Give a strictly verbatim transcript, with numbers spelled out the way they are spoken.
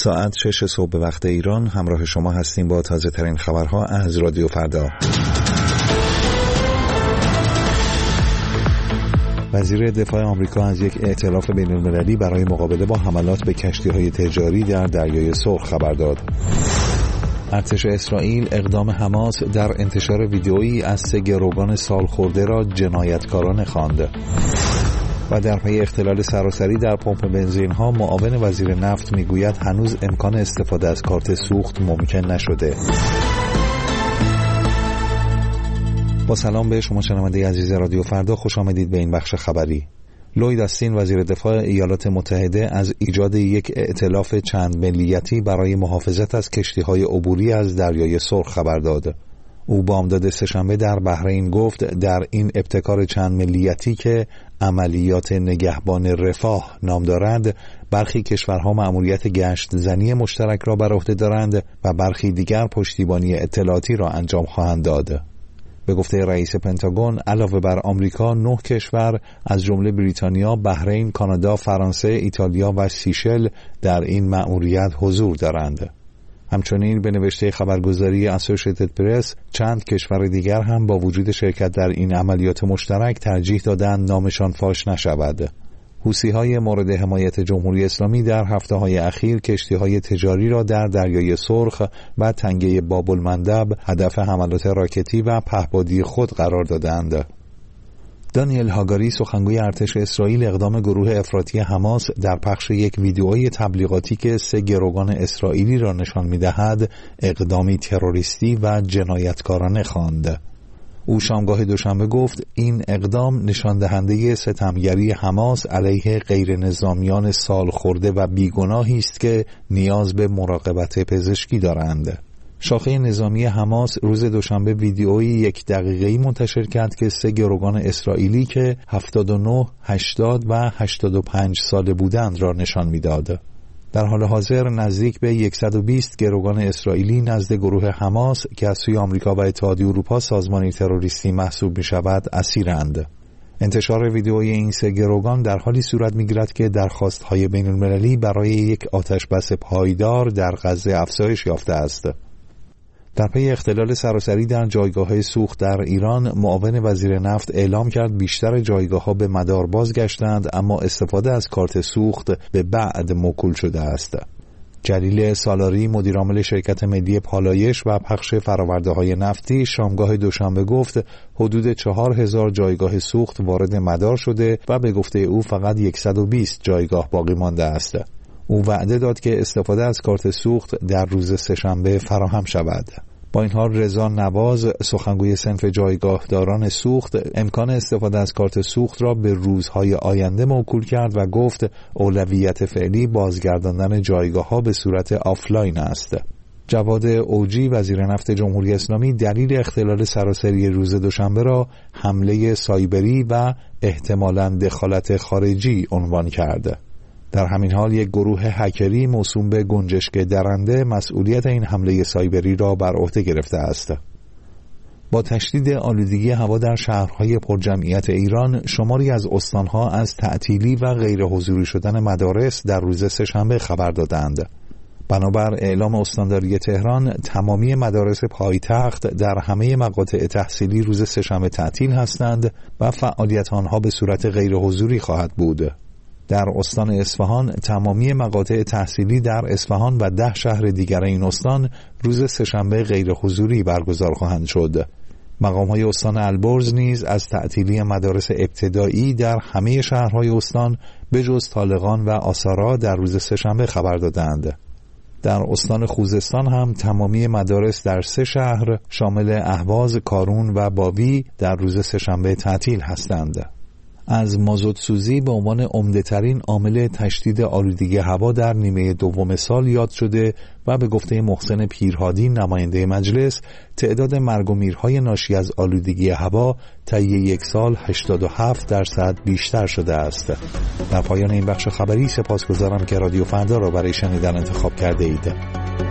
ساعت شش صبح به وقت ایران همراه شما هستیم با تازه ترین خبرها از رادیو فردا. وزیر دفاع آمریکا از یک ائتلاف بین‌المللی برای مقابله با حملات به کشتی‌های تجاری در دریای سرخ خبر داد. ارتش اسرائیل اقدام حماس در انتشار ویدئویی از سه گروگان سالخورده را جنایتکارانه خواند. و در پی اختلال سراسری در پمپ بنزین ها معاون وزیر نفت میگوید هنوز امکان استفاده از کارت سوخت ممکن نشده. با سلام به شما شنونده عزیز رادیو فردا، خوش آمدید به این بخش خبری. لوید استین وزیر دفاع ایالات متحده از ایجاد یک ائتلاف چند ملیتی برای محافظت از کشتی‌های عبوری از دریای سرخ خبر داد. او بامداد سه‌شنبه در بحرین گفت در این ابتکار چند ملیتی که عملیات نگهبان رفاه نام دارد، برخی کشورها مأموریت گشت زنی مشترک را بر عهده دارند و برخی دیگر پشتیبانی اطلاعاتی را انجام خواهند داد. به گفته رئیس پنتاگون، علاوه بر آمریکا، نه کشور از جمله بریتانیا، بحرین، کانادا، فرانسه، ایتالیا و سیشل در این مأموریت حضور دارند. همچنین به نوشته خبرگزاری اسوسییتد پرس، چند کشور دیگر هم با وجود شرکت در این عملیات مشترک ترجیح دادند نامشان فاش نشود. حوثی‌های مورد حمایت جمهوری اسلامی در هفته‌های اخیر کشتی‌های تجاری را در دریای سرخ و تنگه باب المندب هدف حملات راکتی و پهپادی خود قرار دادند. دانیل هاگاری سخنگوی ارتش اسرائیل اقدام گروه افراطی حماس در پخش یک ویدئوی تبلیغاتی که سه گروگان اسرائیلی را نشان می‌دهد اقدامی تروریستی و جنایتکارانه خواند. او شامگاه دوشنبه گفت این اقدام نشان دهنده ستمگری حماس علیه غیر نظامیان سالخورده و بیگناهی است که نیاز به مراقبت پزشکی دارند. شاخه نظامی حماس روز دوشنبه ویدئویی یک دقیقه‌ای منتشر کرد که سه گروگان اسرائیلی که هفتاد و نه، هشتاد و هشتاد و پنج ساله بودند را نشان می‌داد. در حال حاضر نزدیک به صد و بیست گروگان اسرائیلی نزد گروه حماس که از سوی آمریکا و اتحادیه اروپا سازمانی تروریستی محسوب می‌شود اسیرند. انتشار ویدئوی این سه گروگان در حالی صورت می‌گیرد که درخواست‌های بین‌المللی برای یک آتشبس پایدار در غزه افزایش یافته است. در پی اختلال سراسری در جایگاه‌های سوخت در ایران، معاون وزیر نفت اعلام کرد بیشتر جایگاه‌ها به مدار بازگشتند، اما استفاده از کارت سوخت به بعد موکول شده است. جلیل سالاری مدیرعامل شرکت ملی پالایش و پخش فرآورده‌های نفتی شامگاه دوشنبه گفت حدود چهار هزار جایگاه سوخت وارد مدار شده و به گفته او فقط صد و بیست جایگاه باقی مانده است. او وعده داد که استفاده از کارت سوخت در روز سه‌شنبه فراهم شود. با این حال رضا نواز سخنگوی صنف جایگاهداران سوخت امکان استفاده از کارت سوخت را به روزهای آینده موکول کرد و گفت اولویت فعلی بازگرداندن جایگاه‌ها به صورت آفلاین است. جواد اوجی وزیر نفت جمهوری اسلامی دلیل اختلال سراسری روز دوشنبه را حمله سایبری و احتمالاً دخالت خارجی عنوان کرد. در همین حال یک گروه هکری موسوم به گنجشک درنده مسئولیت این حمله سایبری را بر عهده گرفته است. با تشدید آلودگی هوا در شهرهای پرجمعیت ایران، شماری از استانها از تعطیلی و غیر حضوری شدن مدارس در روز سه‌شنبه خبر دادند. بنابر اعلام استانداری تهران، تمامی مدارس پایتخت در همه مقاطع تحصیلی روز سه‌شنبه تعطیل هستند و فعالیت آنها به صورت غیر حضوری خواهد بود. در استان اصفهان تمامی مقاطع تحصیلی در اصفهان و ده شهر دیگر این استان روز سه‌شنبه غیر حضوری برگزار خواهند شد. مقام‌های استان البرز نیز از تعطیلی مدارس ابتدایی در همه شهرهای استان به جز طالقان و آسارا در روز سه‌شنبه خبر دادند. در استان خوزستان هم تمامی مدارس در سه شهر شامل اهواز، کارون و باوی در روز سه‌شنبه تعطیل هستند. از مازوت سوزی به عنوان عمده‌ترین عامل تشدید آلودگی هوا در نیمه دوم سال یاد شده و به گفته محسن پیرهادی نماینده مجلس، تعداد مرگ و میرهای ناشی از آلودگی هوا طی یک سال هشتاد و هفت درصد بیشتر شده است. در پایان این بخش خبری سپاسگزارم که رادیو فردا را برای شنیدن انتخاب کرده اید.